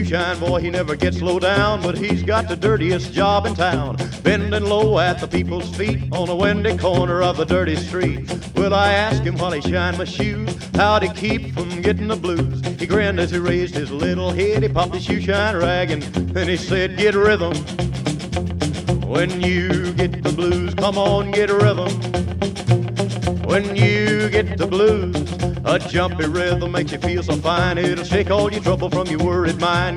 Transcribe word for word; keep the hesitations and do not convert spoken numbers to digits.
shoeshine boy, he never gets low down, but he's got the dirtiest job in town, bending low at the people's feet on a windy corner of a dirty street. Well, I asked him while he shined my shoes, how'd he keep from getting the blues? He grinned as he raised his little head, he popped his shoeshine rag and then he said, get rhythm. When you get the blues, come on, get rhythm. When you get the blues, a jumpy rhythm makes you feel so fine, it'll shake all your trouble from your worried mind.